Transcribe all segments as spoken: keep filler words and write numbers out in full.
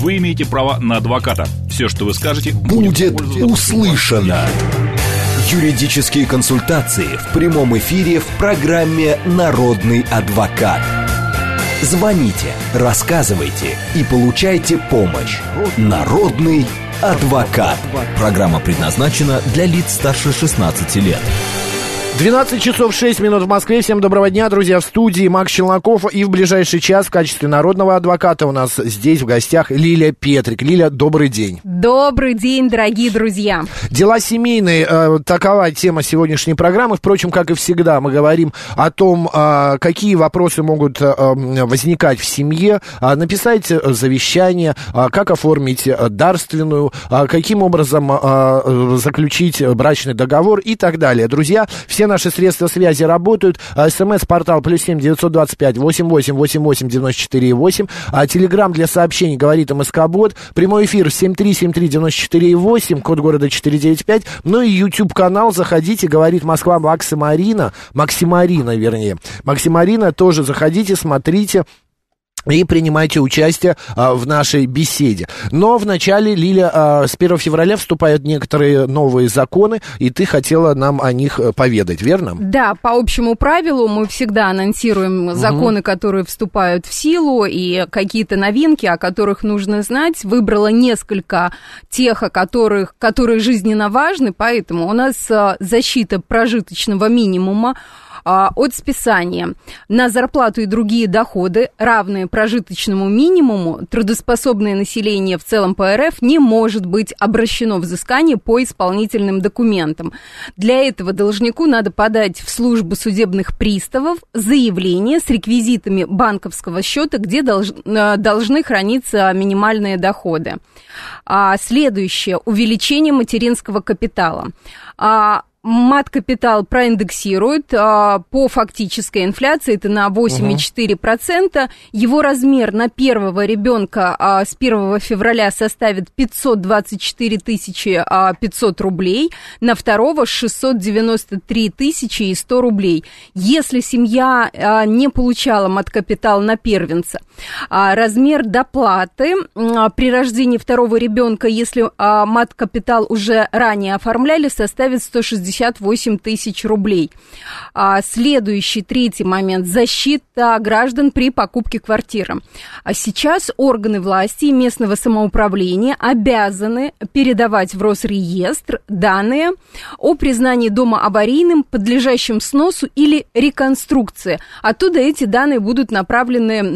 вы имеете право на адвоката. Все, что вы скажете, будет услышано. Юридические консультации в прямом эфире в программе «Народный адвокат». Звоните, рассказывайте и получайте помощь. Народный адвокат. Программа предназначена для лиц старше шестнадцати лет. двенадцать часов шесть минут в Москве. Всем доброго дня, друзья. В студии Макс Челноков. И в ближайший час в качестве народного адвоката у нас здесь в гостях Лилия Петрик. Лиля, добрый день. Добрый день, дорогие друзья. Дела семейные. Э, такова тема сегодняшней программы. Впрочем, как и всегда, мы говорим о том, э, какие вопросы могут э, возникать в семье. Э, написать завещание, э, как оформить дарственную, э, каким образом э, заключить брачный договор и так далее. Друзья, все наши средства связи работают. СМС-портал плюс семь девятьсот двадцать пять восемьдесят восемь восемьдесят восемь девяносто четыре восемь. А телеграмм для сообщений говорит МСК-бот. Прямой эфир семь три семь три девяносто четыре восемь, код города четыреста девяносто пять. Ну и YouTube-канал, заходите, говорит Москва Максимарина. Максимарина, вернее. Максимарина, тоже заходите, смотрите и принимайте участие а, в нашей беседе. Но вначале, Лиля, а, с первого февраля вступают некоторые новые законы, и ты хотела нам о них поведать, верно? Да, по общему правилу мы всегда анонсируем законы, угу. которые вступают в силу, и какие-то новинки, о которых нужно знать. Выбрала несколько тех, о которых, которые жизненно важны, поэтому у нас а, защита прожиточного минимума от списания на зарплату и другие доходы, равные прожиточному минимуму, трудоспособное население в целом по РФ не может быть обращено взыскание по исполнительным документам. Для этого должнику надо подать в службу судебных приставов заявление с реквизитами банковского счета, где долж, должны храниться минимальные доходы. Следующее. Увеличение материнского капитала. Мат-капитал проиндексируют а, по фактической инфляции, это на восемь целых четыре десятых процента. Его размер на первого ребенка а, с первого февраля составит пятьсот двадцать четыре тысячи пятьсот рублей, на второго шестьсот девяносто три тысячи сто рублей. Если семья а, не получала мат-капитал на первенца, а, размер доплаты а, при рождении второго ребенка, если а, мат-капитал уже ранее оформляли, составит сто шестьдесят восемь тысяч рублей. А, следующий, третий момент. Защита граждан при покупке квартиры. А сейчас органы власти и местного самоуправления обязаны передавать в Росреестр данные о признании дома аварийным, подлежащим сносу или реконструкции. Оттуда эти данные будут направлены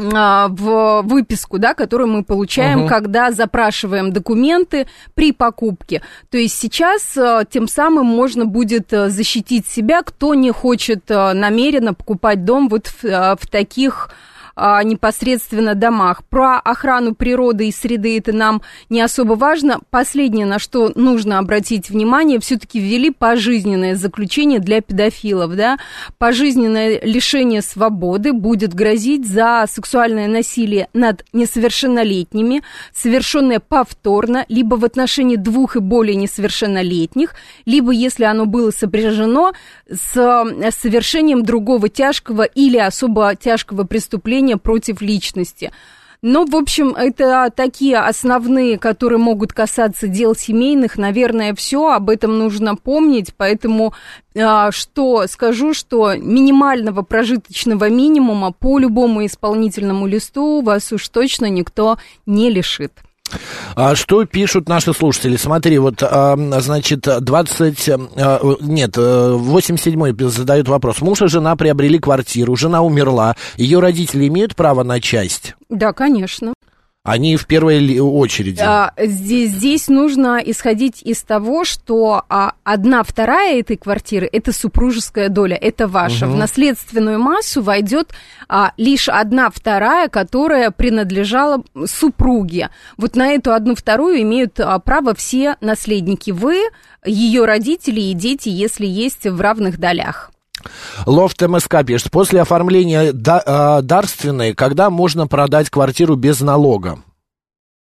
в выписку, да, которую мы получаем, uh-huh. когда запрашиваем документы при покупке. То есть сейчас тем самым можно будет защитить себя, кто не хочет намеренно покупать дом вот в, в таких непосредственно домах. Про охрану природы и среды это нам не особо важно. Последнее, на что нужно обратить внимание, все-таки ввели пожизненное заключение для педофилов. Да? Пожизненное лишение свободы будет грозить за сексуальное насилие над несовершеннолетними, совершенное повторно, либо в отношении двух и более несовершеннолетних, либо если оно было сопряжено с совершением другого тяжкого или особо тяжкого преступления против личности. Ну, в общем, это такие основные, которые могут касаться дел семейных. Наверное, все, об этом нужно помнить. Поэтому что скажу, что минимального прожиточного минимума по любому исполнительному листу вас уж точно никто не лишит. А что пишут наши слушатели? Смотри, вот, а, значит, двадцать... А, нет, восемьдесят седьмой задают вопрос. Муж и жена приобрели квартиру, жена умерла. Ее родители имеют право на часть? Да, конечно. Они в первой очереди. А, здесь, здесь нужно исходить из того, что а, одна вторая этой квартиры – это супружеская доля, это ваша. Угу. В наследственную массу войдет а, лишь одна вторая, которая принадлежала супруге. Вот на эту одну вторую имеют а, право все наследники. Вы, ее родители и дети, если есть в равных долях. Лофт МСК пишет, после оформления да, э, дарственной, когда можно продать квартиру без налога?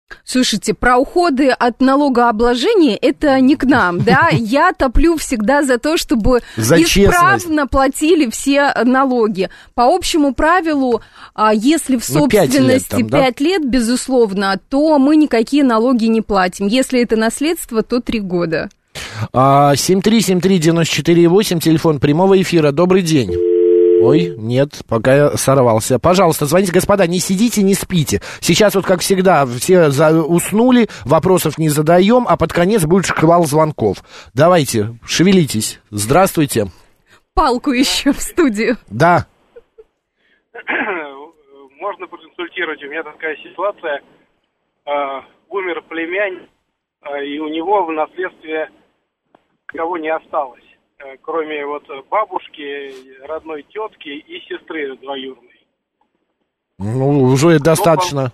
Слушайте, про уходы от налогообложения это не к нам, да? Я топлю всегда за то, чтобы за исправно честность. Платили все налоги. По общему правилу, если в собственности ну, пять лет, да? лет, безусловно, то мы никакие налоги не платим. Если это наследство, то три года. семь три семь три девять четыре восемь, телефон прямого эфира. Добрый день. Ой, нет, пока я сорвался. Пожалуйста, звоните, господа, не сидите, не спите. Сейчас вот, как всегда, все за... уснули, вопросов не задаем, а под конец будет шквал звонков. Давайте, шевелитесь. Здравствуйте. Палку еще в студию. Да. Можно проконсультировать? У меня такая ситуация. Умер племянник, и у него в наследстве никого не осталось. Кроме вот бабушки, родной тетки и сестры двоюродной. Ну, уже достаточно.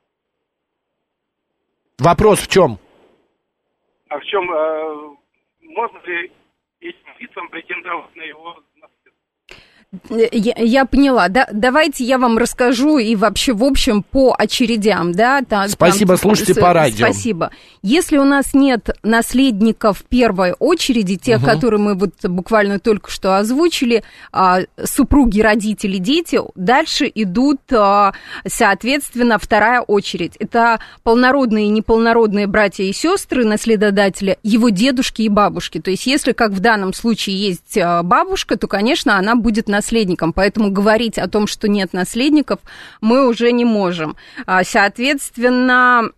Но... Вопрос в чем? А в чем, э, можно ли этим лицам претендовать на его наследство? Я, я поняла. Да, давайте я вам расскажу и вообще в общем по очередям. Да, там, спасибо, там, слушайте с, по радио. Спасибо. Если у нас нет наследников в первой очереди, тех, угу. которые мы вот буквально только что озвучили, а, супруги, родители, дети, дальше идут, а, соответственно, вторая очередь. Это полнородные и неполнородные братья и сестры наследодателя, его дедушки и бабушки. То есть если, как в данном случае, есть бабушка, то, конечно, она будет наследником. наследником, поэтому говорить о том, что нет наследников, мы уже не можем. Соответственно,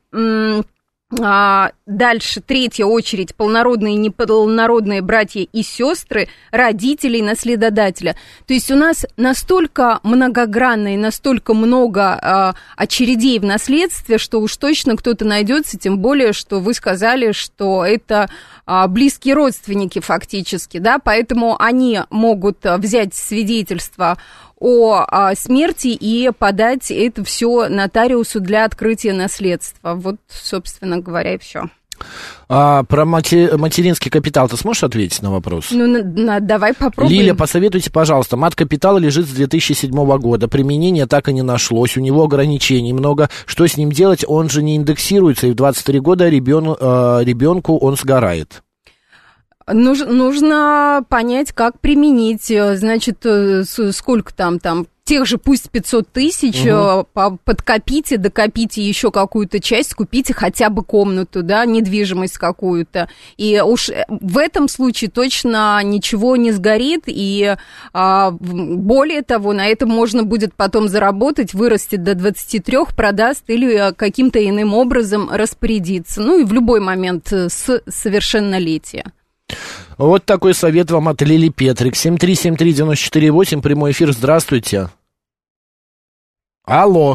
дальше третья очередь, полнородные и неполнородные братья и сестры родителей наследодателя. То есть у нас настолько многогранно и настолько много очередей в наследстве, что уж точно кто-то найдется, тем более, что вы сказали, что это близкие родственники фактически, да, поэтому они могут взять свидетельство о смерти и подать это все нотариусу для открытия наследства. Вот, собственно говоря, и все. А про мати- материнский капитал ты сможешь ответить на вопрос? Ну, на, на, давай попробуем. Лиля, посоветуйте, пожалуйста. Мат-капитал лежит с две тысячи седьмого года. Применения так и не нашлось. У него ограничений много. Что с ним делать? Он же не индексируется, и в двадцать три года ребен, э, ребенку он сгорает. Нуж, нужно понять, как применить, значит, сколько там, там, тех же пусть пятьсот тысяч, угу. подкопите, докопите еще какую-то часть, купите хотя бы комнату, да, недвижимость какую-то. И уж в этом случае точно ничего не сгорит, и а, более того, на этом можно будет потом заработать, вырастет до двадцати трёх, продаст или каким-то иным образом распорядиться. Ну и в любой момент с совершеннолетия. Вот такой совет вам от Лили Петрик. семь три семь три девять четыре восемь, прямой эфир, здравствуйте. Алло.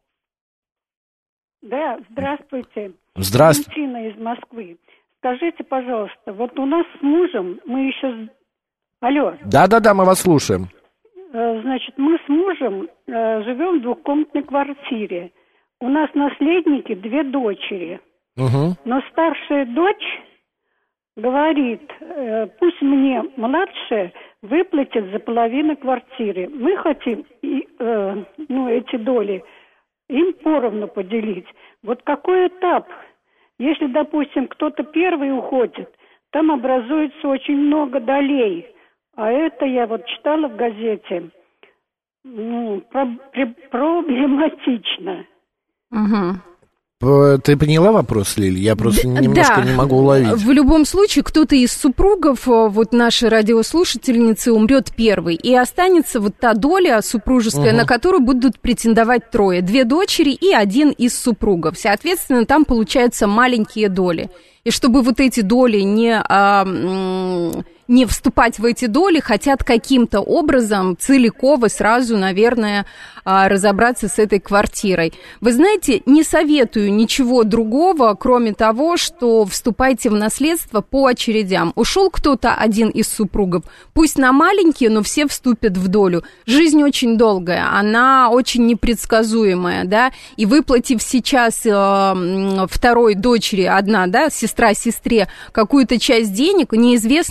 Да, здравствуйте. Здравствуйте. Валентина из Москвы. Скажите, пожалуйста, вот у нас с мужем, мы еще... Алло. Да-да-да, мы вас слушаем. Значит, мы с мужем живем в двухкомнатной квартире. У нас наследники две дочери. Угу. Но старшая дочь... говорит, э, пусть мне младшая выплатит за половину квартиры. Мы хотим и, э, ну, эти доли им поровну поделить. Вот какой этап? Если, допустим, кто-то первый уходит, там образуется очень много долей. А это я вот читала в газете. Ну, про- проблематично. Угу. Ты поняла вопрос, Лили? Я просто немножко да. не могу уловить. В любом случае, кто-то из супругов, вот наши радиослушательницы, умрет первый, и останется вот та доля супружеская, угу. на которую будут претендовать трое. Две дочери и один из супругов. Соответственно, там получаются маленькие доли. И чтобы вот эти доли не... А, не вступать в эти доли, хотят каким-то образом целиково сразу, наверное, разобраться с этой квартирой. Вы знаете, не советую ничего другого, кроме того, что вступайте в наследство по очередям. Ушел кто-то один из супругов, пусть на маленькие, но все вступят в долю. Жизнь очень долгая, она очень непредсказуемая, да, и выплатив сейчас э, второй дочери, одна, да, сестра сестре, какую-то часть денег, неизвестно, как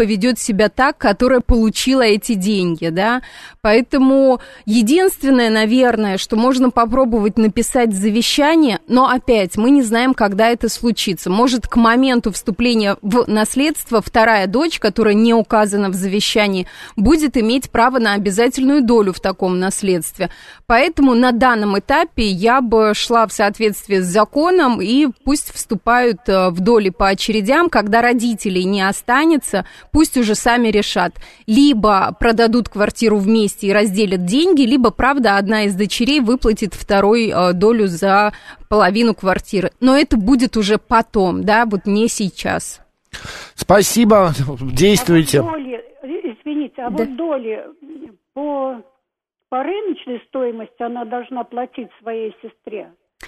поведет себя так, которая получила эти деньги, да. Поэтому единственное, наверное, что можно попробовать написать завещание, но опять мы не знаем, когда это случится. Может, к моменту вступления в наследство вторая дочь, которая не указана в завещании, будет иметь право на обязательную долю в таком наследстве. Поэтому на данном этапе я бы шла в соответствии с законом, и пусть вступают в доли по очередям. Когда родителей не останется, пусть уже сами решат. Либо продадут квартиру вместе и разделят деньги, либо, правда, одна из дочерей выплатит второй долю за половину квартиры. Но это будет уже потом, да, вот не сейчас. Спасибо, действуйте. А вот доли, извините, а да. вот доли по, по рыночной стоимости она должна платить своей сестре?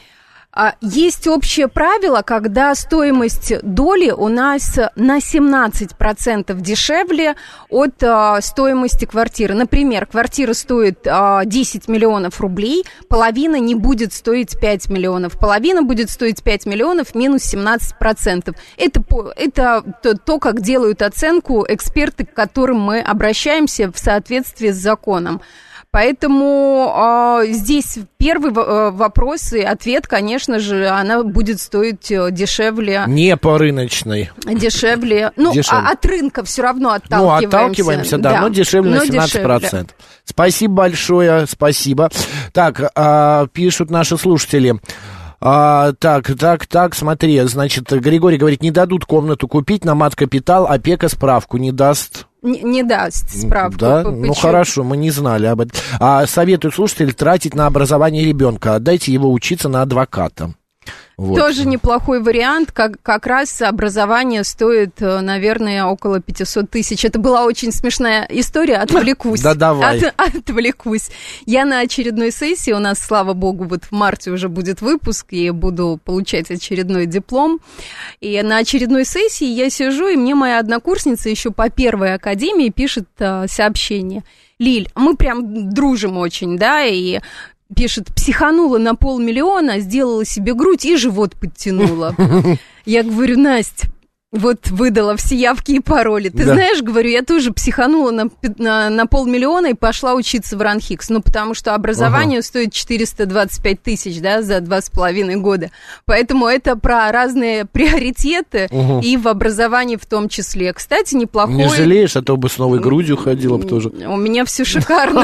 Есть общее правило, когда стоимость доли у нас на семнадцать процентов дешевле от а, стоимости квартиры. Например, квартира стоит а, десять миллионов рублей, половина не будет стоить пять миллионов. Половина будет стоить пять миллионов минус семнадцать процентов. Это, это то, то, как делают оценку эксперты, к которым мы обращаемся в соответствии с законом. Поэтому э, здесь первый э, вопрос и ответ, конечно же, она будет стоить дешевле. Не по рыночной. Дешевле. Ну, дешевле. А, от рынка все равно отталкиваемся. Ну, отталкиваемся, да, да. но дешевле но на семнадцать процентов. Дешевле. Спасибо большое, спасибо. Так, э, пишут наши слушатели. А, так, так, так, смотри, значит, Григорий говорит, не дадут комнату купить на мат-капитал, опека справку не даст. Не, не даст справку. Да? Ну хорошо, мы не знали об этом. А советуют слушатели тратить на образование ребенка, отдайте его учиться на адвоката. Вот. Тоже неплохой вариант, как, как раз образование стоит, наверное, около пятьсот тысяч. Это была очень смешная история, отвлекусь. Да давай. От, отвлекусь. Я на очередной сессии, у нас, слава богу, вот в марте уже будет выпуск, и буду получать очередной диплом. И на очередной сессии я сижу, и мне моя однокурсница еще по первой академии пишет а, сообщение. Лиль, мы прям дружим очень, да, и... Пишет, психанула на полмиллиона, сделала себе грудь и живот подтянула. Я говорю, Настя, вот выдала все явки и пароли. Ты да. знаешь, говорю, я тоже психанула на, на, на полмиллиона и пошла учиться в РАНХИКС. Ну, потому что образование ага. стоит четыреста двадцать пять тысяч, да, за два с половиной года. Поэтому это про разные приоритеты угу. и в образовании в том числе. Кстати, неплохой... Не жалеешь, а то бы с новой грудью ходила бы тоже. У меня все шикарно.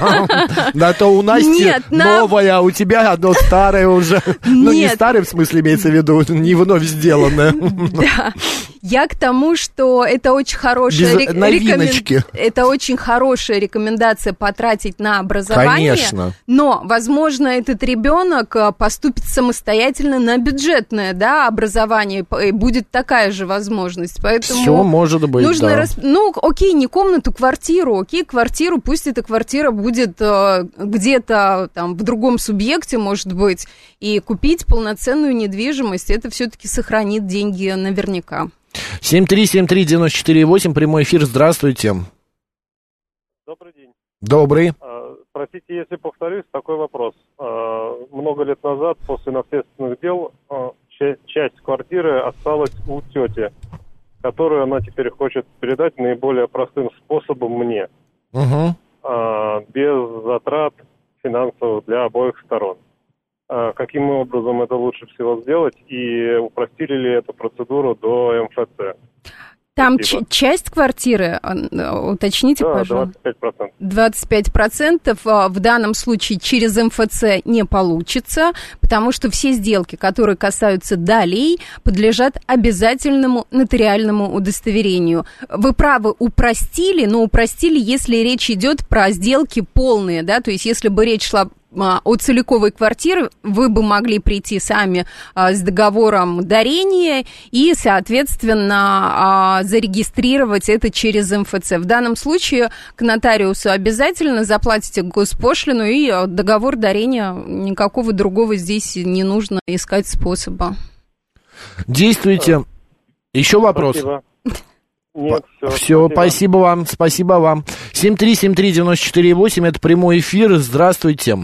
Да то у Насти новая, а у тебя одно старое уже. Ну, не старое, в смысле, имеется в виду, не вновь сделанное. Да. Я к тому, что это очень хорошая, рек... рекомен... это очень хорошая рекомендация потратить на образование. Конечно. Но, возможно, этот ребенок поступит самостоятельно на бюджетное, да, образование, и будет такая же возможность. Поэтому все может быть, нужно да. рас... Ну, окей, не комнату, квартиру, окей, квартиру, пусть эта квартира будет э, где-то там в другом субъекте, может быть, и купить полноценную недвижимость, это все-таки сохранит деньги наверняка. семь три семь три девять четыре восемь, прямой эфир, здравствуйте. Добрый день. Добрый. А, простите, если повторюсь, такой вопрос. А, много лет назад, после наследственных дел, а, часть, часть квартиры осталась у тети, которую она теперь хочет передать наиболее простым способом мне, угу. а, без затрат финансовых для обоих сторон. А, каким образом это лучше всего сделать и упростили ли эту процедуру до эм эф цэ? Там ч- часть квартиры, уточните, да, пожалуйста. двадцать пять процентов. двадцать пять процентов в данном случае через эм эф цэ не получится, потому что все сделки, которые касаются долей, подлежат обязательному нотариальному удостоверению. Вы правы, упростили, но упростили, если речь идет про сделки полные, да, то есть если бы речь шла о целиковой квартире, вы бы могли прийти сами а, с договором дарения и, соответственно, а, зарегистрировать это через эм эф цэ. В данном случае к нотариусу обязательно заплатите госпошлину, и договор дарения, никакого другого здесь не нужно искать способа. Действуйте. Еще вопрос? Спасибо. Нет, все. Все, спасибо. спасибо вам, спасибо вам. семь три семь три девять четыре восемь, это прямой эфир. Здравствуйте.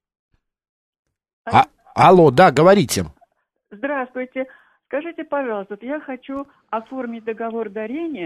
А, алло, да, говорите. Здравствуйте. Скажите, пожалуйста, я хочу оформить договор дарения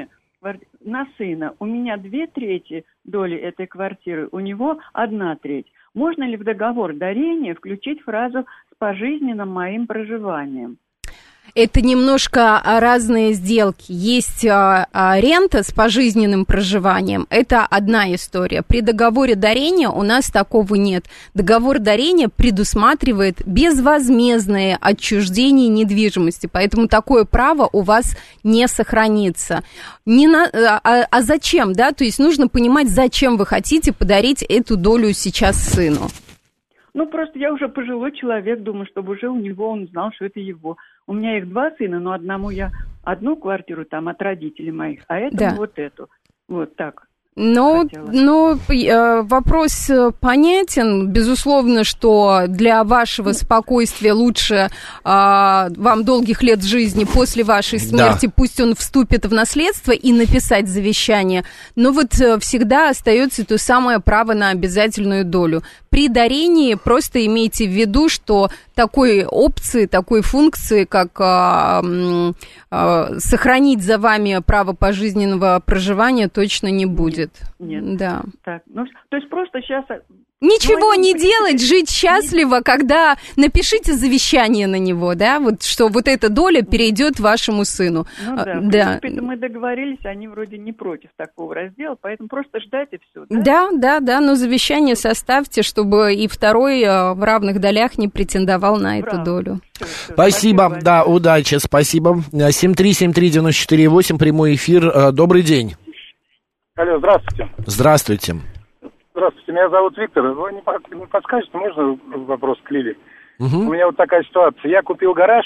квартиры на сына. У меня две трети доли этой квартиры, у него одна треть. Можно ли в договор дарения включить фразу «с пожизненным моим проживанием»? Это немножко разные сделки. Есть а, а, рента с пожизненным проживанием. Это одна история. При договоре дарения у нас такого нет. Договор дарения предусматривает безвозмездное отчуждение недвижимости. Поэтому такое право у вас не сохранится. Не на, а, а зачем, да? То есть нужно понимать, зачем вы хотите подарить эту долю сейчас сыну. Ну, просто я уже пожилой человек, думаю, чтобы уже у него он знал, что это его. У меня их два сына, но одному я одну квартиру там от родителей моих, а этому да. вот эту. Вот так. Ну, ну, вопрос понятен. Безусловно, что для вашего спокойствия лучше а, вам долгих лет жизни после вашей смерти, да. пусть он вступит в наследство и написать завещание. Но вот всегда остается то самое право на обязательную долю. При дарении просто имейте в виду, что такой опции, такой функции, как а, а, сохранить за вами право пожизненного проживания, точно не будет. Нет. Да. Так, ну, то есть просто сейчас... Ничего не делать, жить счастливо, когда напишите завещание на него, да, вот что вот эта доля перейдет вашему сыну. Ну да, в да. принципе, мы договорились, они вроде не против такого раздела, поэтому просто ждать и все. Да, да, да, да, но завещание составьте, чтобы и второй в равных долях не претендовал на эту Браво. долю. Все, все, спасибо, спасибо, да, удачи, спасибо. семь три семь три девять четыре восемь, прямой эфир, добрый день. Алло, здравствуйте. Здравствуйте. Здравствуйте, меня зовут Виктор. Вы не подскажете, можно вопрос к Лиле? Угу. У меня вот такая ситуация. Я купил гараж,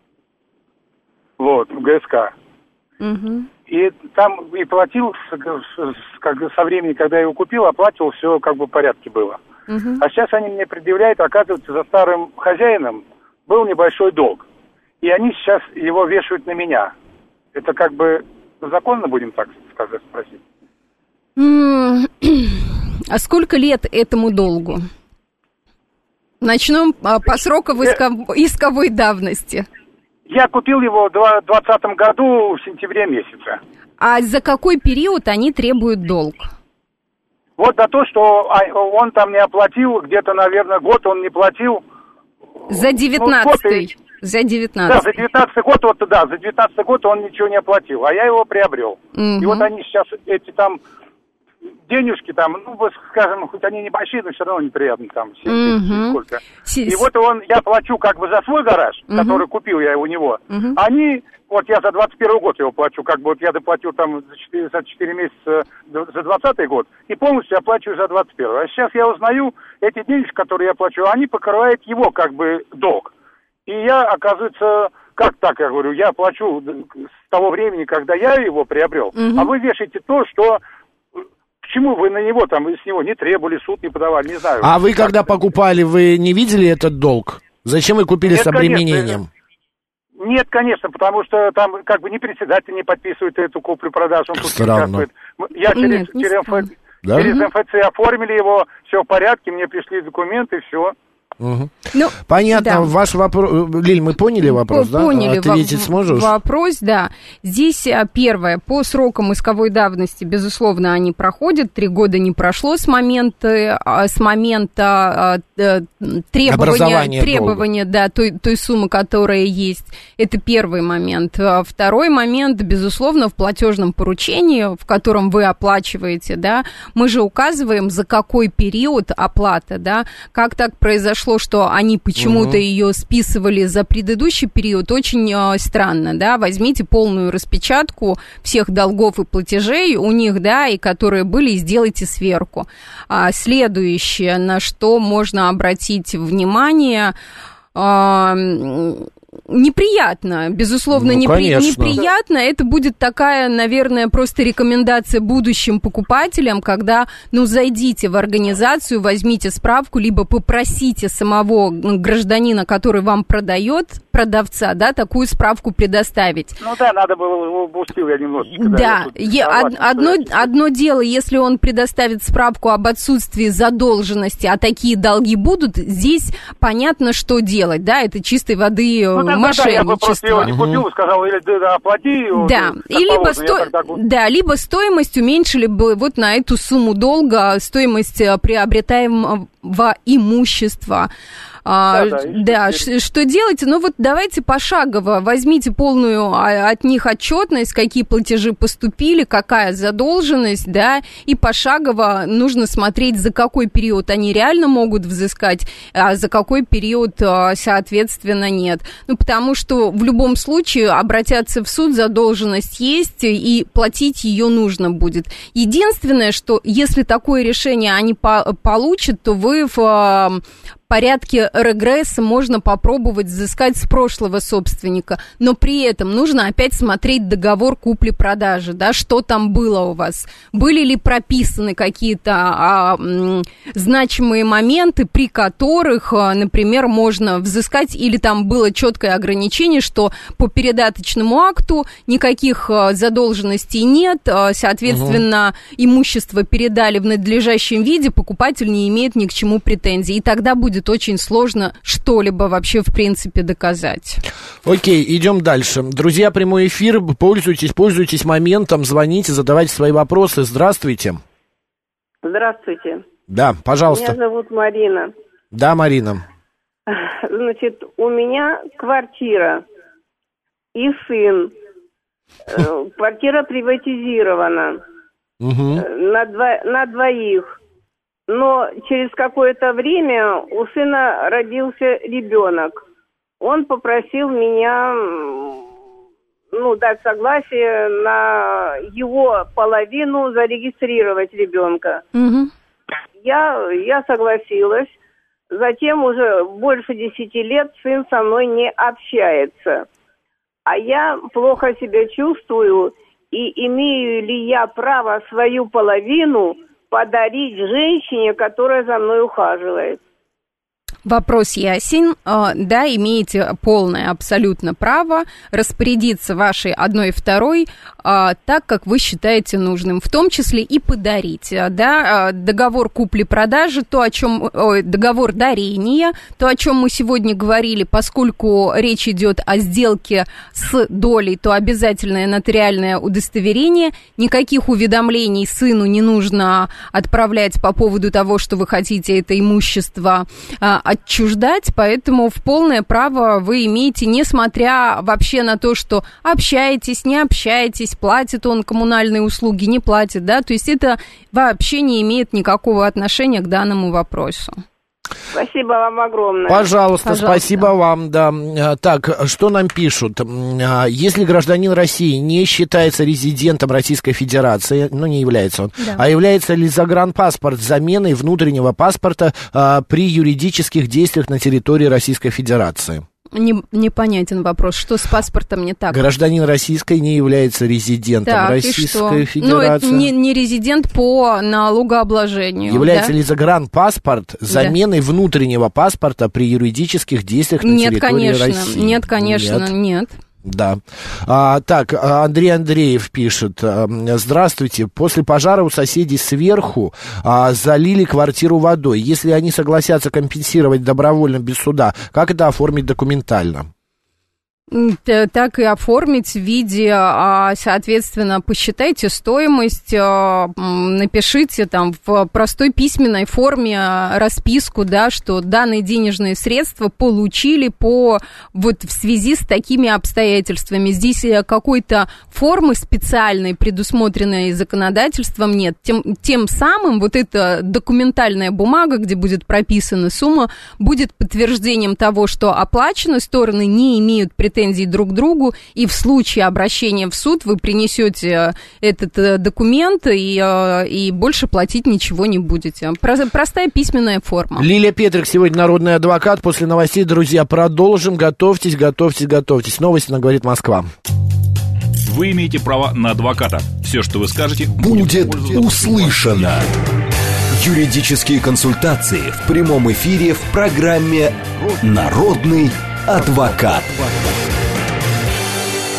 вот, в ГСК. Угу. И там и платил, как со времени, когда я его купил, оплатил, все как бы в порядке было. Угу. А сейчас они мне предъявляют, оказывается, за старым хозяином был небольшой долг. И они сейчас его вешают на меня. Это как бы законно, будем так сказать, спросить? А сколько лет этому долгу? Начнем а, по сроку исков... исковой давности. Я купил его в двадцатом году в сентябре месяце. А за какой период они требуют долг? Вот за то, что он там не оплатил, где-то, наверное, год он не платил. За девятнадцатый. Ну, за девятнадцатый. Да, за девятнадцатый год, вот, да, за девятнадцатый год он ничего не оплатил, а я его приобрел. Угу. И вот они сейчас, эти там денежки там, ну, скажем, хоть они небольшие, но все равно неприятно там. Угу. Сколько. И вот он, я плачу как бы за свой гараж, угу. который купил я у него. Угу. Они, вот я за двадцать первый год его плачу, как бы вот я доплатил там за четыре, за четыре месяца за двадцатый год, и полностью оплачиваю за двадцать первый. А сейчас я узнаю, эти денежки, которые я плачу, они покрывают его как бы долг. И я, оказывается, как так, я говорю, я плачу с того времени, когда я его приобрел, угу. а вы вешаете то, что... Почему вы на него там, с него не требовали, суд не подавали, не знаю. А вы, когда покупали, вы не видели этот долг? Зачем вы купили Нет, с обременением? Конечно. Нет, конечно, потому что там как бы ни председатель не подписывает эту куплю-продажу, он тут странно. Я через, Нет, через, МФ... да? через МФЦ оформили его, все в порядке, мне пришли документы, все. Угу. Ну, понятно, да. ваш вопрос, Лиль, мы поняли вопрос, да? Поняли. Ответить сможешь? Вопрос, да. Здесь первое, по срокам исковой давности, безусловно, они проходят, три года не прошло с момента, с момента требования, требования да, той, той суммы, которая есть. Это первый момент. Второй момент, безусловно, в платежном поручении, в котором вы оплачиваете, да, мы же указываем, за какой период оплата, да, как так произошло, что они почему-то угу. ее списывали за предыдущий период, очень э, странно, да, возьмите полную распечатку всех долгов и платежей у них, да, и которые были, и сделайте сверку. А следующее, на что можно обратить внимание, э, неприятно, безусловно, ну, непри... неприятно. Это будет такая, наверное, просто рекомендация будущим покупателям, когда, ну, зайдите в организацию, возьмите справку, либо попросите самого гражданина, который вам продает, продавца, да, такую справку предоставить. Ну да, надо было, упустил я немножечко. Да, да я од- одно, одно дело, если он предоставит справку об отсутствии задолженности, а такие долги будут, здесь понятно, что делать, да, это чистой воды... Ну, там мошенничество. Я просто его не купил, сказал, или да, оплати. Да, вот, и либо, сто... тогда... да, либо стоимость уменьшили бы вот на эту сумму долга, стоимость приобретаемого имущества. А, да, да, ш- что делать? Ну вот давайте пошагово возьмите полную от них отчетность, какие платежи поступили, какая задолженность, да, и пошагово нужно смотреть, за какой период они реально могут взыскать, а за какой период, соответственно, нет. Ну, потому что в любом случае обратятся в суд, задолженность есть, и платить ее нужно будет. Единственное, что если такое решение они по- получат, то вы в порядке регресса можно попробовать взыскать с прошлого собственника, но при этом нужно опять смотреть договор купли-продажи, да, что там было у вас, были ли прописаны какие-то а, м, значимые моменты, при которых, а, например, можно взыскать, или там было четкое ограничение, что по передаточному акту никаких а, задолженностей нет, а, соответственно, угу. имущество передали в надлежащем виде, покупатель не имеет ни к чему претензий, и тогда будет очень сложно что-либо вообще, в принципе, доказать. Окей, идем дальше. Друзья, прямой эфир, пользуйтесь, пользуйтесь моментом, звоните, задавайте свои вопросы. Здравствуйте. Здравствуйте. Да, пожалуйста. Меня зовут Марина. Да, Марина. Значит, у меня квартира и сын. Квартира приватизирована на, дво, на двоих. Но через какое-то время у сына родился ребенок. Он попросил меня, ну, дать согласие на его половину зарегистрировать ребенка. Угу. Я, я согласилась. Затем уже больше десяти лет сын со мной не общается. А я плохо себя чувствую, и имею ли я право свою половину подарить женщине, которая за мной ухаживает? Вопрос ясен. Да, имеете полное абсолютно право распорядиться вашей одной и второй так, как вы считаете нужным, в том числе и подарить. Да, договор купли-продажи, то, о чем, ой, договор дарения, то, о чем мы сегодня говорили, поскольку речь идет о сделке с долей, то обязательное нотариальное удостоверение. Никаких уведомлений сыну не нужно отправлять по поводу того, что вы хотите это имущество отчуждать, поэтому в полное право вы имеете, несмотря вообще на то, что общаетесь, не общаетесь, платит он коммунальные услуги, не платит, да, то есть это вообще не имеет никакого отношения к данному вопросу. Спасибо вам огромное. Пожалуйста, Пожалуйста, спасибо вам, да. Так, что нам пишут? Если гражданин России не считается резидентом Российской Федерации, ну, не является он, да. а является ли загранпаспорт заменой внутреннего паспорта а, при юридических действиях на территории Российской Федерации? Не, непонятен вопрос, что с паспортом не так? Гражданин российской не является резидентом так, Российской Федерации. Ну, это не, не резидент по налогообложению. Является да? ли загранпаспорт заменой да. внутреннего паспорта при юридических действиях на нет, территории конечно, России? Нет, конечно, нет. нет. Да. А, так, Андрей Андреев пишет. Здравствуйте. После пожара у соседей сверху а, залили квартиру водой. Если они согласятся компенсировать добровольно без суда, как это оформить документально? Так и оформить в виде, соответственно, посчитайте стоимость, напишите там в простой письменной форме расписку, да, что данные денежные средства получили по, вот в связи с такими обстоятельствами. Здесь какой-то формы специальной, предусмотренной законодательством, нет. Тем, тем самым вот эта документальная бумага, где будет прописана сумма, будет подтверждением того, что оплачено, стороны не имеют претензий претензий друг к другу, и в случае обращения в суд вы принесете этот документ и, и больше платить ничего не будете. Простая письменная форма. Лилия Петрик сегодня народный адвокат. После новостей, друзья, продолжим. Готовьтесь, готовьтесь, готовьтесь. Новости на «Говорит Москва». Вы имеете право на адвоката. Все, что вы скажете, будет услышано. Юридические консультации в прямом эфире в программе «Народный адвокат».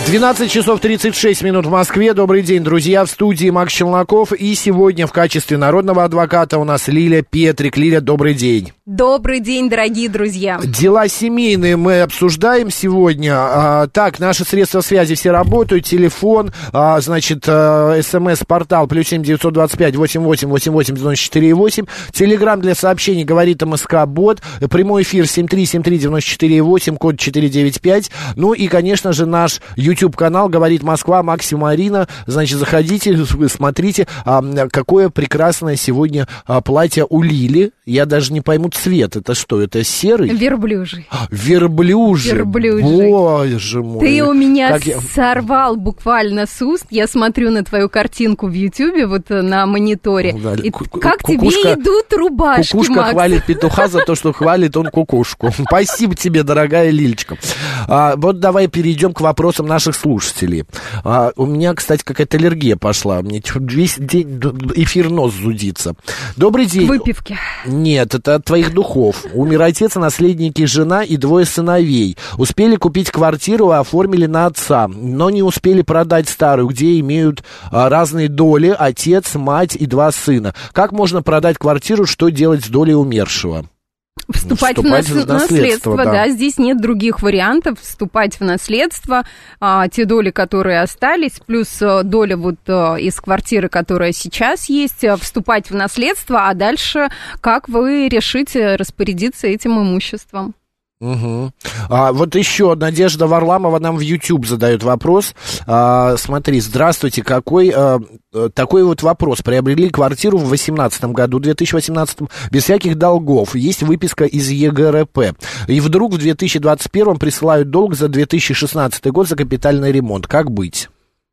двенадцать часов тридцать шесть минут в Москве. Добрый день, друзья. В студии Макс Челноков. И сегодня в качестве народного адвоката у нас Лилия Петрик. Лиля, добрый день. Добрый день, дорогие друзья. Дела семейные мы обсуждаем сегодня. А, так, наши средства связи все работают. Телефон, а, значит, а, смс-портал плюс семь девятьсот двадцать пять восемьдесят восемь восемьдесят восемь девяносто четыре восемь. Телеграм для сообщений говорит МСК-бот. Прямой эфир семь три семь три девяносто четыре восемь, код четыре девять пять. Ну и, конечно же, наш YouTube-канал «Говорит Москва», Максим Марина. Значит, заходите, смотрите, а, какое прекрасное сегодня а, платье у Лили. Я даже не пойму цвет. Это что? Это серый? Верблюжий. Верблюжий. Верблюжий. Боже мой. Ты у меня как сорвал я... буквально с уст. Я смотрю на твою картинку в Ютьюбе, вот на мониторе. Да, и ку- как кукушка, тебе идут рубашки, Кукушка Макс? Хвалит петуха за то, что хвалит он кукушку. Спасибо тебе, дорогая Лилечка. А, вот давай перейдем к вопросам наших слушателей. А, у меня, кстати, какая-то аллергия пошла. Мне весь день эфир нос зудится. Добрый день. Выпивки. Нет, это от твоих духов. Умер отец, наследники, жена и двое сыновей. Успели купить квартиру и оформили на отца, но не успели продать старую, где имеют а, разные доли, отец, мать и два сына. Как можно продать квартиру, что делать с долей умершего? Вступать, Вступать в, нас... в наследство, наследство да. да. Здесь нет других вариантов. Вступать в наследство, а, те доли, которые остались, плюс а, доля вот а, из квартиры, которая сейчас есть, а, вступать в наследство, а дальше как вы решите распорядиться этим имуществом. Угу. А, вот еще Надежда Варламова нам в YouTube задает вопрос. А, смотри, здравствуйте, какой а, такой вот вопрос. Приобрели квартиру в восемнадцатом году, две тысячи восемнадцатом, без всяких долгов. Есть выписка из ЕГРП. И вдруг в две тысячи двадцать первом присылают долг за две тысячи шестнадцатый год за капитальный ремонт. Как быть?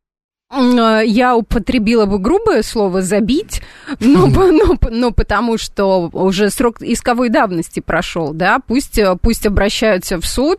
Я употребила бы грубое слово «забить», но, но, но потому что уже срок исковой давности прошел, да, пусть, пусть обращаются в суд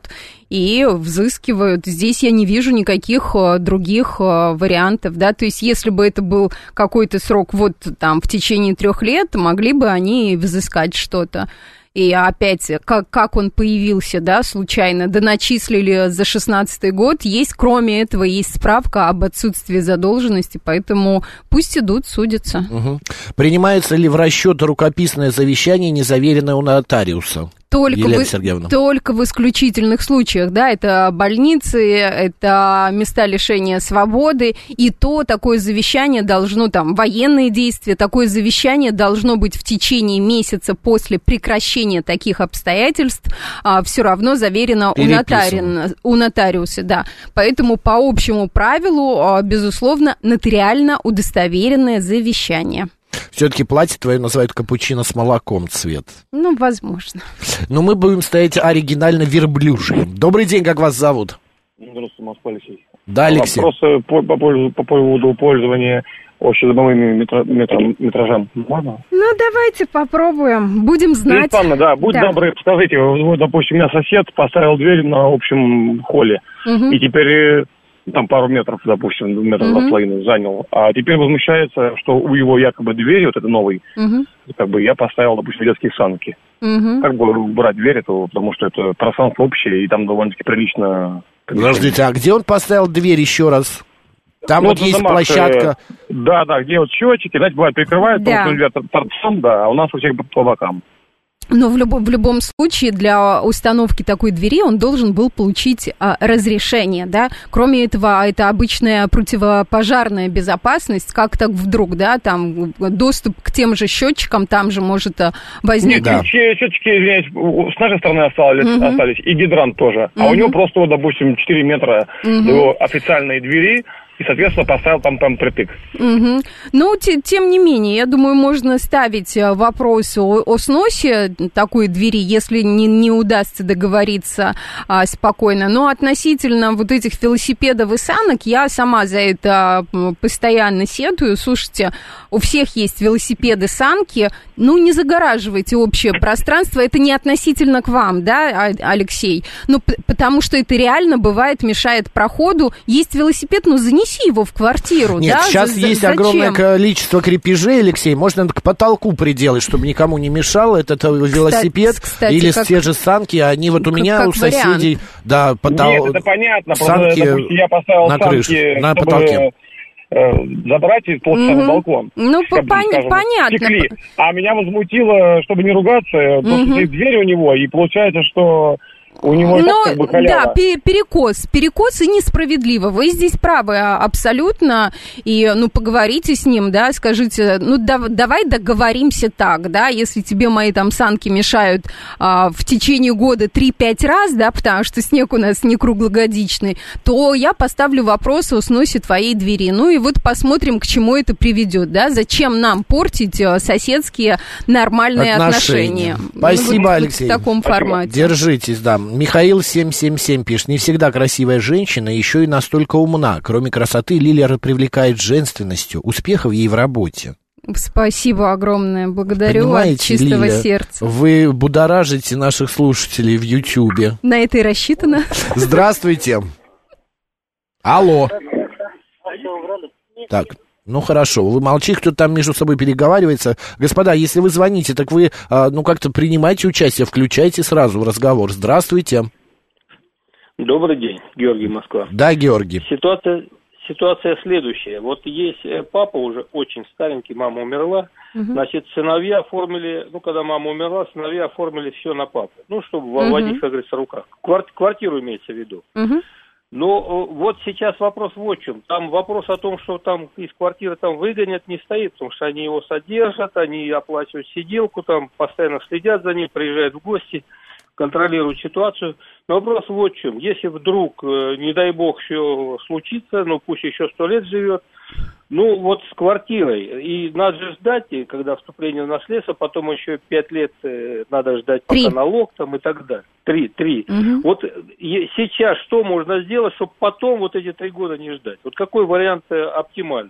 и взыскивают. Здесь я не вижу никаких других вариантов, да, то есть если бы это был какой-то срок вот там в течение трех лет, могли бы они взыскать что-то. И опять, как, как он появился, да, случайно, доначислили за шестнадцатый год, есть, кроме этого, есть справка об отсутствии задолженности, поэтому пусть идут, судятся. Угу. Принимается ли в расчет рукописное завещание, не заверенное у нотариуса? Только в, только в исключительных случаях, да, это больницы, это места лишения свободы, и то такое завещание должно, там, военные действия, такое завещание должно быть в течение месяца после прекращения таких обстоятельств а, все равно заверено у, нотари... у нотариуса, да. Поэтому по общему правилу, а, безусловно, нотариально удостоверенное завещание. Все-таки платье твое называют капучино с молоком цвет. Ну, возможно. Но мы будем стоять оригинально верблюжьим. Добрый день, как вас зовут? Здравствуйте, Москва, Алексей. Да, Алексей. Вопросы по, по, поводу, по поводу пользования общедомовыми метро, метро, метражами. Можно? Ну, давайте попробуем. Будем знать. Панна, да, будь да. добры, скажите, вот, допустим, у меня сосед поставил дверь на общем холле, угу. и теперь... там пару метров, допустим, метров два с половиной занял, а теперь возмущается, что у его якобы двери, вот этой новой, uh-huh. как бы я поставил, допустим, детские санки. Uh-huh. Как бы брать дверь эту, потому что это пространство общее, и там довольно-таки прилично... Подождите, а где он поставил дверь еще раз? Там ну, вот есть домах, площадка. Э, да, да, где вот счетчики, знаете, бывает прикрывают, да. Например, торцом, да, а у нас у всех по бокам. Но в любом, в любом случае для установки такой двери он должен был получить а, разрешение, да. Кроме этого, это обычная противопожарная безопасность, как так вдруг, да, там доступ к тем же счетчикам, там же может возникнуть. Нет, да. счетчики, извиняюсь, с нашей стороны остались, угу. остались и гидрант тоже, угу. а у него просто, вот, допустим, четыре метра угу. до его официальной двери. И, соответственно, поставил там, там притык. Угу. Ну, те, тем не менее, я думаю, можно ставить вопрос о, о сносе такой двери, если не, не удастся договориться а, спокойно. Но относительно вот этих велосипедов и санок, я сама за это постоянно сетую. Слушайте, у всех есть велосипеды, санки, ну, не загораживайте общее пространство. Это не относительно к вам, да, Алексей? Ну, потому что это реально бывает, мешает проходу. Есть велосипед, но за ним занеси его в квартиру. Нет, да? сейчас За- есть зачем? огромное количество крепежей, Алексей. Можно к потолку приделать, чтобы никому не мешал этот велосипед. Кстати, кстати, или как... те же санки. Они вот у как, меня, как у соседей, вариант. да, потолок. Нет, это понятно. Санки просто, допустим, я поставил на санки, крыше, на чтобы потолке. забрать и полчаса на балкон. Ну, чтобы, пон- скажем, понятно. стекли. А меня возмутило, чтобы не ругаться, то, что стоит дверь у него, и получается, что у него и так, как бы, халява. Да, пе- перекос. Перекос и несправедливо. Вы здесь правы абсолютно. И, ну, поговорите с ним, да, скажите, ну, да, давай договоримся так, да, если тебе мои там санки мешают а, в течение года три-пять раз, да, потому что снег у нас не круглогодичный, то я поставлю вопрос о сносе твоей двери. Ну, и вот посмотрим, к чему это приведет, да, зачем нам портить соседские нормальные отношения. отношения. Спасибо, ну, вот, Алексей. В таком Спасибо. формате. Держитесь, да. Михаил семь семь семь пишет. Не всегда красивая женщина, еще и настолько умна. Кроме красоты, Лилия привлекает женственностью. Успехов ей в работе. Спасибо огромное. Благодарю Понимаете, от чистого Лиля, сердца. Вы будоражите наших слушателей в Ютьюбе. На это и рассчитано. Здравствуйте. Алло. Так. Ну, хорошо, вы молчите, кто там между собой переговаривается. Господа, если вы звоните, так вы, ну, как-то принимайте участие, включайте сразу в разговор. Здравствуйте. Добрый день, Георгий, Москва. Да, Георгий. Ситуация, ситуация следующая. Вот есть папа уже очень старенький, мама умерла. Угу. Значит, сыновья оформили, ну, когда мама умерла, сыновья оформили все на папу. Ну, чтобы угу. водить, как говорится, в руках. Квартиру имеется в виду. Угу. Но вот сейчас вопрос вот в чем. Там вопрос о том, что там из квартиры там выгонят, не стоит, потому что они его содержат, они оплачивают сиделку, там постоянно следят за ним, приезжают в гости, контролируют ситуацию. Но вопрос вот в чем. Если вдруг, не дай бог, все случится, ну пусть еще сто лет живет, ну вот с квартирой. И надо же ждать, когда вступление в наследство, потом еще пять лет надо ждать, пока Три. налог там и так далее. Три, три. Угу. Вот сейчас что можно сделать, чтобы потом вот эти три года не ждать? Вот какой вариант оптимальный?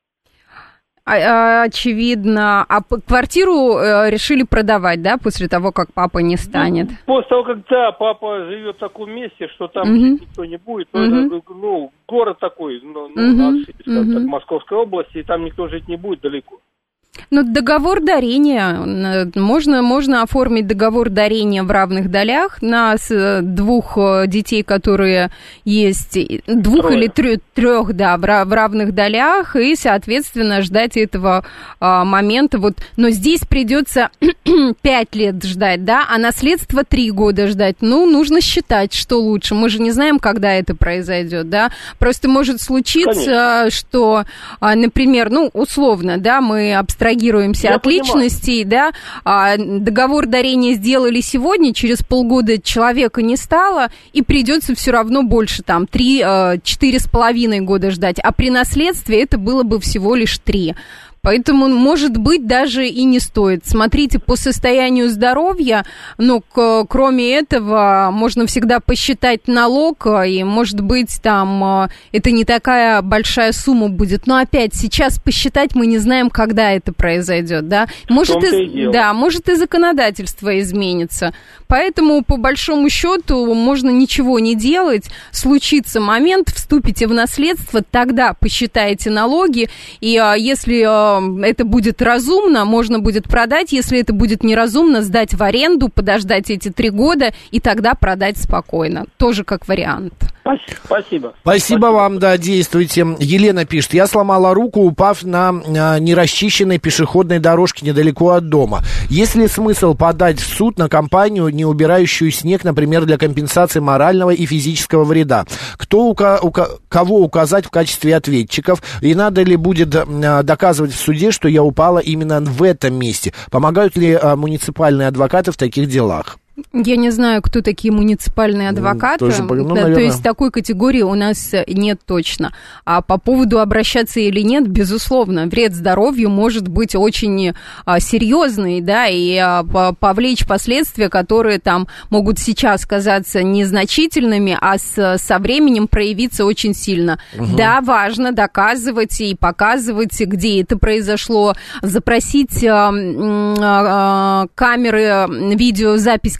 Очевидно. А квартиру решили продавать, да, после того, как папа не станет? Ну, после того, как, да, папа живет в таком месте, что там угу. никто не будет. Ну, угу. это, ну, город такой, ну, угу. на отшибе, скажем угу. так, Московской области, и там никто жить не будет далеко. Ну, договор дарения. Можно, можно оформить договор дарения в равных долях на двух детей, которые есть, двух Трое. или трех, трех, да, в равных долях, и, соответственно, ждать этого а, момента. Вот. Но здесь придется пять лет ждать, да, а наследство три года ждать. Ну, нужно считать, что лучше. Мы же не знаем, когда это произойдет, да. Просто может случиться, Конечно. что, например, ну, условно, да, мы абстрагируемся Я от понимаю. личностей, да, а, договор дарения сделали сегодня, через полгода человека не стало, и придется все равно больше, там, три-четыре с половиной года ждать, а при наследстве это было бы всего лишь три. Поэтому, может быть, даже и не стоит. Смотрите по состоянию здоровья, но к, кроме этого можно всегда посчитать налог, и, может быть, там это не такая большая сумма будет. Но опять, сейчас посчитать мы не знаем, когда это произойдет, да? Может, и, да, может и законодательство изменится. Поэтому, по большому счету, можно ничего не делать. Случится момент, вступите в наследство, тогда посчитаете налоги, и если это будет разумно, можно будет продать. Если это будет неразумно, сдать в аренду, подождать эти три года и тогда продать спокойно. Тоже как вариант. Спасибо. Спасибо, Спасибо вам, да, действуйте. Елена пишет. Я сломала руку, упав на нерасчищенной пешеходной дорожке недалеко от дома. Есть ли смысл подать в суд на компанию, не убирающую снег, например, для компенсации морального и физического вреда? Кто, ука- ука- кого указать в качестве ответчиков? И надо ли будет доказывать в суде, что я упала именно в этом месте? Помогают ли а, муниципальные адвокаты в таких делах? Я не знаю, кто такие муниципальные адвокаты. Тоже, ну, да, то есть такой категории у нас нет точно. А по поводу обращаться или нет, безусловно, вред здоровью может быть очень а, серьезный, да, и а, повлечь последствия, которые там могут сейчас казаться незначительными, а с, со временем проявиться очень сильно. Угу. Да, важно доказывать и показывать, где это произошло, запросить а, а, камеры, видеозапись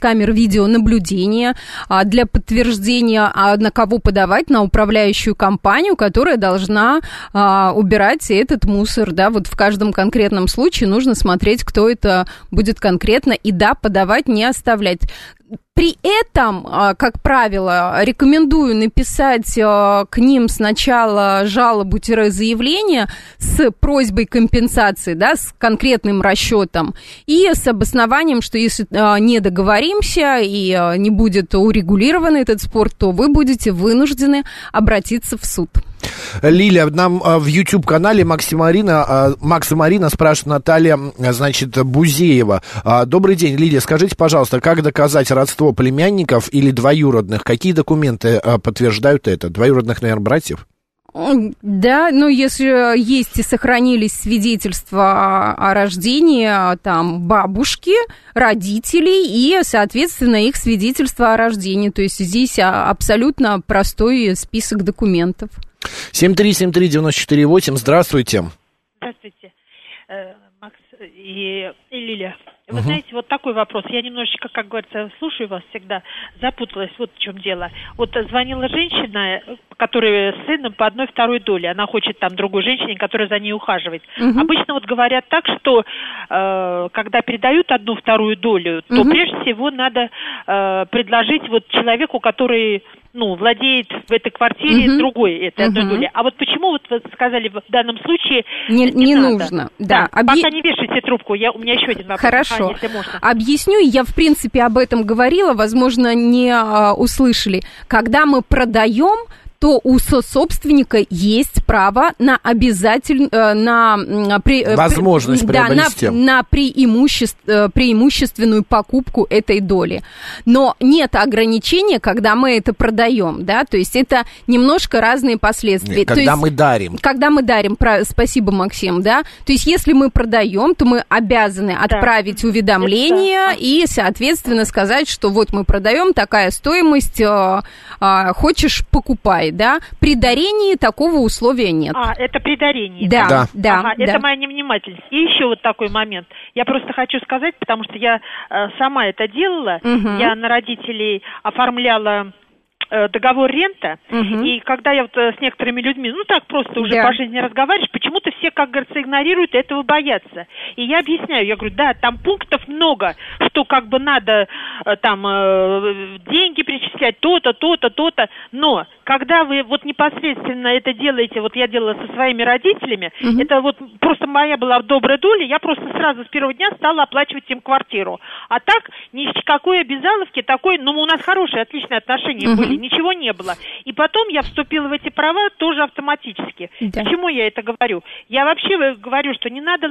камер видеонаблюдения для подтверждения, на кого подавать, на управляющую компанию, которая должна убирать этот мусор, да, вот в каждом конкретном случае нужно смотреть, кто это будет конкретно, и да, подавать, не оставлять. При этом, как правило, рекомендую написать к ним сначала жалобу-заявление с просьбой компенсации, да, с конкретным расчетом и с обоснованием, что если не договоримся и не будет урегулирован этот спор, то вы будете вынуждены обратиться в суд. Лилия, нам в YouTube-канале Макса Марина, Макса Марина спрашивает Наталья, значит, Бузеева. Добрый день, Лилия, скажите, пожалуйста, как доказать родство племянников или двоюродных? Какие документы подтверждают это? Двоюродных, наверное, братьев? Да, ну, если есть и сохранились свидетельства о рождении, там, бабушки, родителей и, соответственно, их свидетельства о рождении. То есть здесь абсолютно простой список документов. семь три семь три девять четыре восемь, здравствуйте. Здравствуйте, Макс и, и Лилия. Вы угу. знаете, вот такой вопрос. Я немножечко, как говорится, слушаю вас всегда, запуталась. Вот в чем дело. Вот звонила женщина, которая с сыном по одной второй доле. Она хочет там другой женщине, которая за ней ухаживает. Угу. Обычно вот говорят так, что э, когда передают одну вторую долю, то угу. прежде всего надо э, предложить вот человеку, который... ну, владеет в этой квартире uh-huh. другой этой uh-huh. одной доли. А вот почему вот вы сказали в данном случае не, не, не надо? нужно? Да. Да. Объ... Пока не вешайте трубку, я, у меня еще один вопрос. Хорошо. А, если можно. Объясню, я в принципе об этом говорила, возможно, не а, услышали. Когда мы продаем, то у сособственника есть право на обязательно, на, на при, возможность при, приобрести. Да, на, на преимуществ, преимущественную покупку этой доли. Но нет ограничения, когда мы это продаем, да, то есть это немножко разные последствия. Нет, когда то есть, мы дарим. Когда мы дарим, спасибо, Максим, да, то есть если мы продаем, то мы обязаны отправить да. уведомление это... и, соответственно, сказать, что вот мы продаем, такая стоимость, хочешь, покупай. Да, при дарении такого условия нет. А, это при дарении? Да, да. да, ага, да. Это моя невнимательность. И еще вот такой момент. Я просто хочу сказать, потому что я э, сама это делала. Угу. Я на родителей оформляла договор рента, угу. и когда я вот с некоторыми людьми, ну так просто уже да. по жизни разговариваешь, почему-то все, как говорится, игнорируют, этого боятся. И я объясняю, я говорю, да, там пунктов много, что как бы надо там деньги перечислять, то-то, то-то, то-то, но когда вы вот непосредственно это делаете, вот я делала со своими родителями, угу. это вот просто моя была добрая доля, я просто сразу с первого дня стала оплачивать им квартиру. А так, никакой обязаловки такой, ну у нас хорошие, отличные отношения угу. были, ничего не было. И потом я вступила в эти права тоже автоматически. Да. Почему я это говорю? Я вообще говорю, что не надо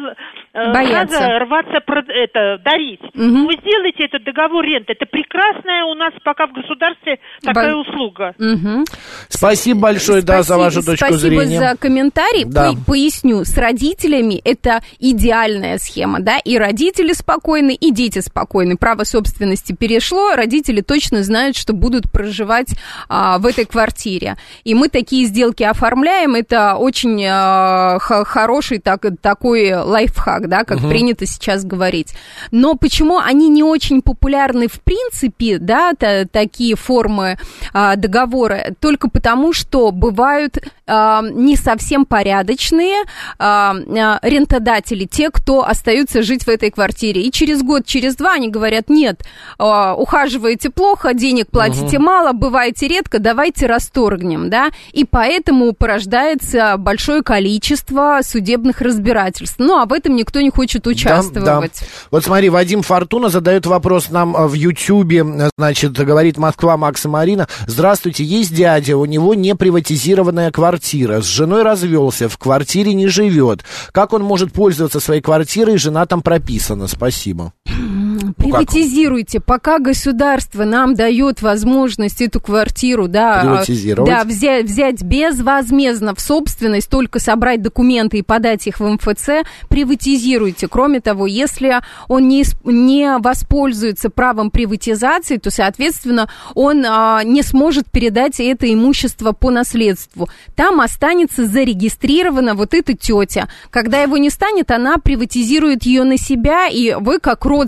э, сразу рваться это, дарить. Угу. Вы сделаете этот договор ренты. Это прекрасная у нас пока в государстве такая Б... услуга. Угу. Спасибо большое, спасибо, да, за вашу точку спасибо зрения. Спасибо за комментарий. Да. По- поясню, с родителями это идеальная схема, да, и родители спокойны, и дети спокойны. Право собственности перешло, родители точно знают, что будут проживать а, в этой квартире. И мы такие сделки оформляем, это очень а, х- хороший так, такой лайфхак, да, как угу. принято сейчас говорить. Но почему они не очень популярны в принципе, да, та, такие формы а, договора? Только потому, что бывают а, не совсем порядочные а, а, рентодатели, те, кто остаются жить в этой квартире. И через год, через два они говорят, нет, а, ухаживаете плохо, денег платите угу. мало, бываете редко, давайте расторгнем, да, и поэтому порождается большое количество судебных разбирательств. Ну, а в этом никто не хочет участвовать. Да, да. Вот смотри, Вадим Фортуна задает вопрос нам в Ютьюбе, значит, говорит Москва, Макса Марина. Здравствуйте, есть дядя, у него не приватизированная квартира, с женой развелся, в квартире не живет. Как он может пользоваться своей квартирой, жена там прописана? Спасибо. Приватизируйте, пока государство нам дает возможность эту квартиру, да, да, взять, взять безвозмездно в собственность, только собрать документы и подать их в эм эф цэ, приватизируйте. Кроме того, если он не, не воспользуется правом приватизации, то, соответственно, он а, не сможет передать это имущество по наследству. Там останется зарегистрирована вот эта тетя. Когда его не станет, она приватизирует ее на себя, и вы, как родственники,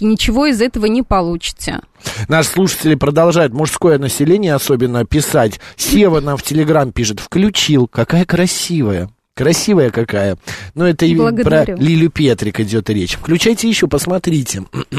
практически ничего из этого не получите. Наши слушатели продолжают, мужское население особенно, писать. Сева нам в Телеграм пишет, включил, какая красивая. Красивая какая. Но это и про Лилю Петрик идет речь. Включайте еще, посмотрите.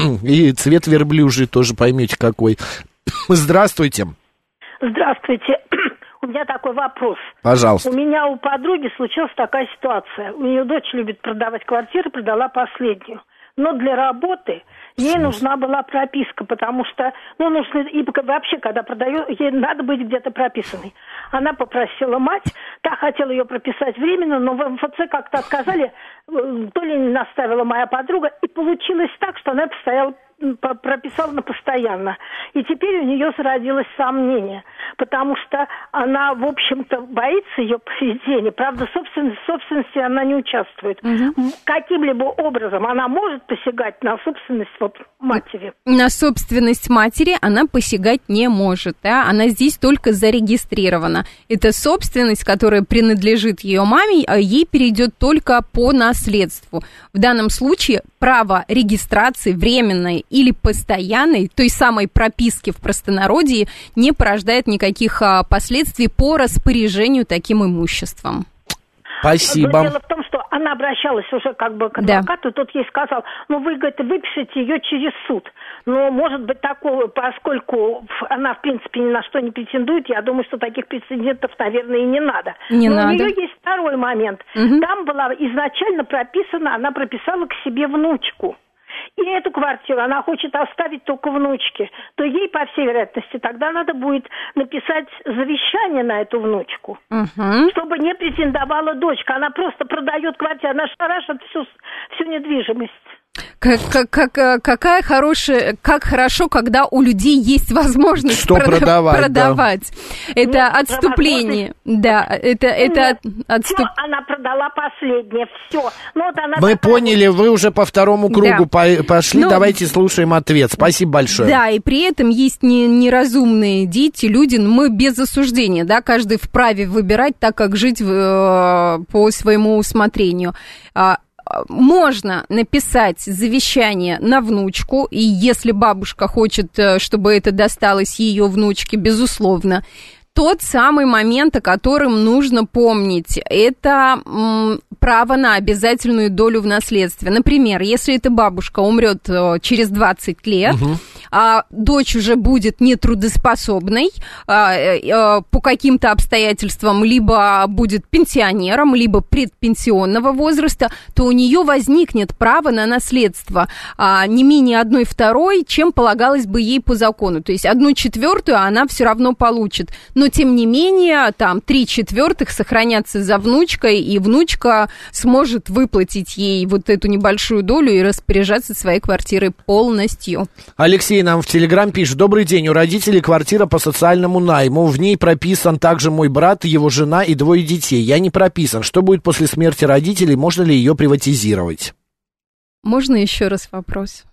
И цвет верблюжий тоже поймете какой. Здравствуйте. Здравствуйте. У меня такой вопрос. Пожалуйста. У меня у подруги случилась такая ситуация. У нее дочь любит продавать квартиру, продала последнюю. Но для работы ей нужна была прописка, потому что, ну, нужно, и вообще, когда продаю, ей надо быть где-то прописанной. Она попросила мать, та хотела ее прописать временно, но в эм эф цэ как-то отказали, то ли не наставила моя подруга, и получилось так, что она постояла, прописала на постоянно. И теперь у нее зародилось сомнение, потому что она, в общем-то, боится ее поведения. Правда, собственности, собственности она не участвует. Угу. Каким-либо образом она может посягать на собственность вот матери? На собственность матери она посягать не может. Да? Она здесь только зарегистрирована. Это собственность, которая принадлежит ее маме, а ей перейдет только по наследству. В данном случае право регистрации временной или постоянной, той самой прописки в простонародье, не порождает никаких а, последствий по распоряжению таким имуществом. Спасибо. Но дело в том, что она обращалась уже как бы к адвокату, да. Тот ей сказал, ну вы, говорит, выпишите ее через суд. Но может быть такого, поскольку она в принципе ни на что не претендует, я думаю, что таких прецедентов, наверное, и не надо. Не Но надо. у нее есть второй момент. Угу. Там была изначально прописана, она прописала к себе внучку. И эту квартиру она хочет оставить только внучке, то ей, по всей вероятности, тогда надо будет написать завещание на эту внучку, uh-huh. чтобы не претендовала дочка. Она просто продает квартиру, она шарашит всю, всю недвижимость. Как, как, как, какая хорошая, как хорошо, когда у людей есть возможность что прода- продавать. продавать. Да. Это ну, отступление. Да, это, это отступ... Она продала последнее, все. Ну, вот она Мы такая... поняли, вы уже по второму кругу да. пошли, ну, давайте слушаем ответ. Спасибо большое. Да, и при этом есть не, неразумные дети, люди, мы без осуждения, да, каждый вправе выбирать так, как жить в, по своему усмотрению. Можно написать завещание на внучку, и если бабушка хочет, чтобы это досталось ее внучке, безусловно. Тот самый момент, о котором нужно помнить, это м, право на обязательную долю в наследстве. Например, если эта бабушка умрет через двадцать лет, угу. а дочь уже будет нетрудоспособной а, а, по каким-то обстоятельствам, либо будет пенсионером, либо предпенсионного возраста, то у нее возникнет право на наследство а, не менее одной второй, чем полагалось бы ей по закону. То есть одну четвертую она все равно получит. Но, тем не менее, там три четвертых сохранятся за внучкой, и внучка сможет выплатить ей вот эту небольшую долю и распоряжаться своей квартирой полностью. Алексей нам в Телеграм пишет. Добрый день, у родителей квартира по социальному найму. В ней прописан также мой брат, его жена и двое детей. Я не прописан. Что будет после смерти родителей? Можно ли ее приватизировать? Можно еще раз вопрос?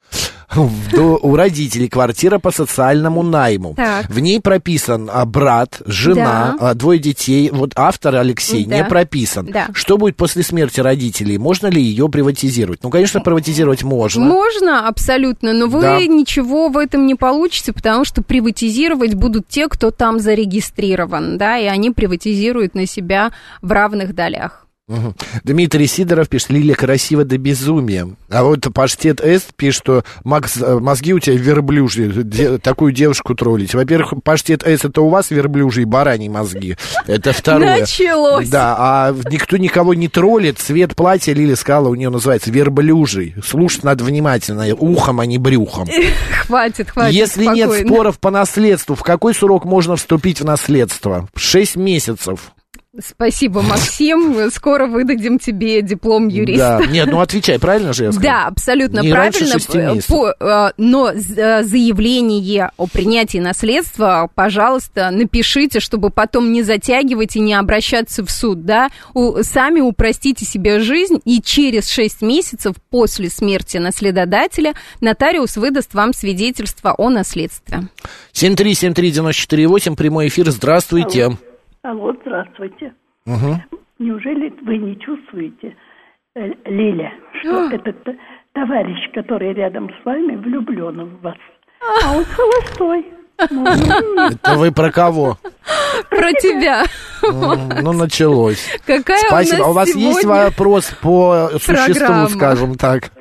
У родителей квартира по социальному найму. Так. В ней прописан а, брат, жена, да. а, двое детей. Вот автор Алексей да. не прописан. Да. Что будет после смерти родителей? Можно ли ее приватизировать? Ну, конечно, приватизировать можно. Можно, абсолютно, но вы да. ничего в этом не получите, потому что приватизировать будут те, кто там зарегистрирован, да, и они приватизируют на себя в равных долях. Угу. Дмитрий Сидоров пишет, Лиля красиво до безумия. А вот Паштет С пишет, что Макс, мозги у тебя верблюжьи, де, такую девушку троллить. Во-первых, Паштет С это у вас верблюжьи бараньи мозги. Это второе. Началось. Да, а никто никого не троллит. Цвет платья, Лиля сказала, у нее называется верблюжий. Слушать надо внимательно, ухом, а не брюхом. Хватит, хватит. Если спокойно. Нет споров по наследству, в какой срок можно вступить в наследство? Шесть месяцев. Спасибо, Максим. Скоро выдадим тебе диплом юриста. Да. Нет, ну отвечай, правильно же я сказал? Да, абсолютно не правильно. По, но заявление о принятии наследства, пожалуйста, напишите, чтобы потом не затягивать и не обращаться в суд. Да? У, сами упростите себе жизнь, и через шесть месяцев после смерти наследодателя нотариус выдаст вам свидетельство о наследстве. семь три семь три девять четыре восемь, прямой эфир, здравствуйте. Алло. Алло, здравствуйте. Угу. Неужели вы не чувствуете, Лиля, что этот товарищ, который рядом с вами, влюблен в вас. А он холостой. Это вы про кого? Про тебя. Ну, началось. Какая Спасибо. у нас А у вас есть вопрос по существу, скажем так?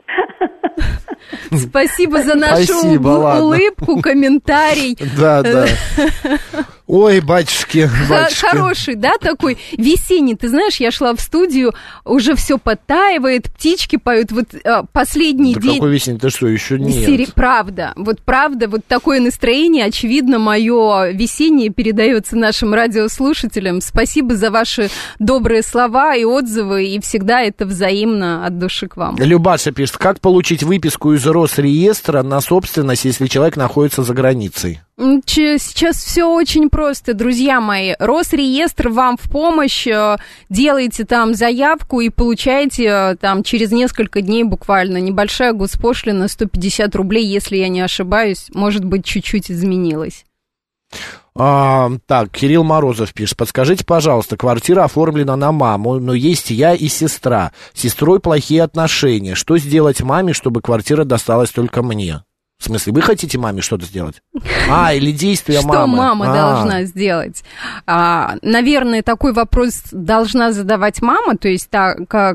Спасибо за нашу Спасибо, улыбку, ладно. Комментарий. Да, да. Ой, батюшки, батюшки. Хороший, да, такой весенний. Ты знаешь, я шла в студию, уже все подтаивает, птички поют. Вот а, последний да день... какой весенний? Ты что, еще нет? Сери... Правда, вот правда, вот такое настроение, очевидно, мое весеннее передается нашим радиослушателям. Спасибо за ваши добрые слова и отзывы, и всегда это взаимно от души к вам. Любаша пишет, как получить выписку из Росреестра на собственность, если человек находится за границей? Сейчас все очень просто, друзья мои. Росреестр вам в помощь. Делаете там заявку и получаете там через несколько дней буквально. Небольшая госпошлина, сто пятьдесят рублей, если я не ошибаюсь. Может быть, чуть-чуть изменилась. А, так, Кирилл Морозов пишет. Подскажите, пожалуйста, квартира оформлена на маму, но есть я и сестра. С сестрой плохие отношения. Что сделать маме, чтобы квартира досталась только мне? В смысле, вы хотите маме что-то сделать? А, или действия мамы? Что мама а. должна сделать? А, наверное, такой вопрос должна задавать мама, то есть та,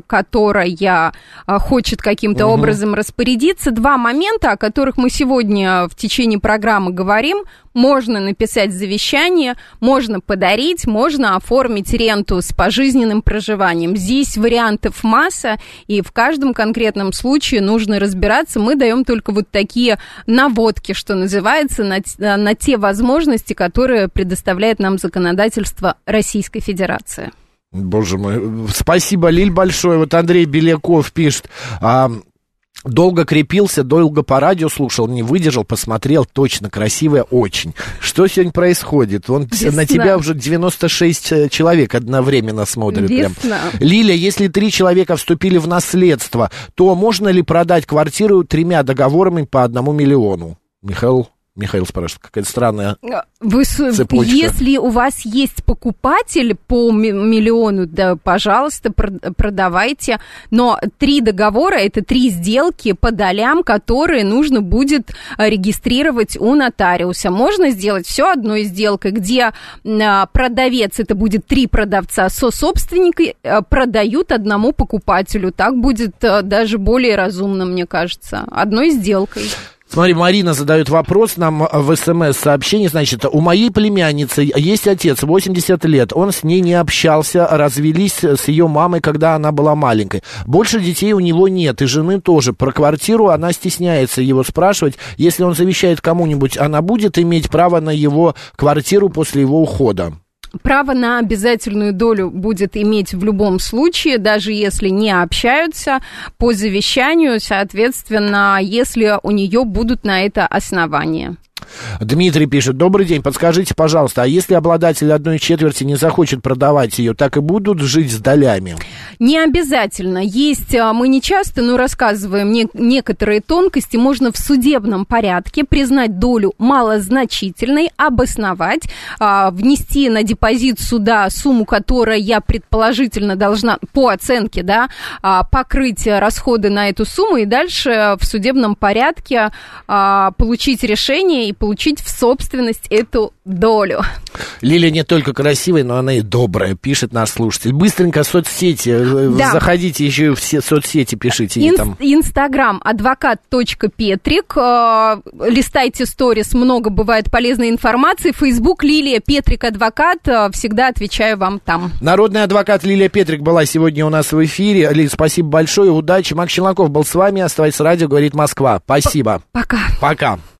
которая хочет каким-то угу. образом распорядиться. Два момента, о которых мы сегодня в течение программы говорим. Можно написать завещание, можно подарить, можно оформить ренту с пожизненным проживанием. Здесь вариантов масса, и в каждом конкретном случае нужно разбираться. Мы даем только вот такие наводки, что называется, на, на те возможности, которые предоставляет нам законодательство Российской Федерации. Боже мой, спасибо, Лиль, большое. Вот Андрей Беляков пишет... А... Долго крепился, долго по радио слушал, не выдержал, посмотрел, точно, красивая очень. Что сегодня происходит? Он, на тебя уже девяносто шесть человек одновременно смотрят. Прям. Лиля, если три человека вступили в наследство, то можно ли продать квартиру тремя договорами по одному миллиону? Михаил... Михаил спрашивает, какая-то странная Вы, цепочка. Если у вас есть покупатель по миллиону, да, пожалуйста, продавайте. Но три договора – это три сделки по долям, которые нужно будет регистрировать у нотариуса. Можно сделать все одной сделкой, где продавец, это будет три продавца, сособственники продают одному покупателю. Так будет даже более разумно, мне кажется, одной сделкой. Смотри, Марина задает вопрос нам в СМС-сообщении. Значит, у моей племянницы есть отец, восемьдесят лет. Он с ней не общался, развелись с ее мамой, когда она была маленькой. Больше детей у него нет, и жены тоже. Про квартиру она стесняется его спрашивать. Если он завещает кому-нибудь, она будет иметь право на его квартиру после его ухода? Право на обязательную долю будет иметь в любом случае, даже если не общаются по завещанию, соответственно, если у нее будут на это основания. Дмитрий пишет, добрый день, подскажите, пожалуйста, а если обладатель одной четверти не захочет продавать ее, так и будут жить с долями? Не обязательно. Есть, мы не часто, но рассказываем не, некоторые тонкости. Можно в судебном порядке признать долю малозначительной, обосновать, а, внести на депозит суда сумму, которая я предположительно должна, по оценке, да, а, покрыть расходы на эту сумму, и дальше в судебном порядке а, получить решение и получить в собственность эту долю. Лилия не только красивая, но она и добрая, пишет наш слушатель. Быстренько соцсети, да. Заходите еще и в все соцсети, пишите. Ин- там. Инстаграм адвокат.петрик, э, листайте сторис, много бывает полезной информации. Фейсбук Лилия Петрик Адвокат, э, всегда отвечаю вам там. Народный адвокат Лилия Петрик была сегодня у нас в эфире. Лилия, спасибо большое, удачи. Макс Челноков был с вами, оставайтесь радио, говорит Москва. Спасибо. Пока. Пока.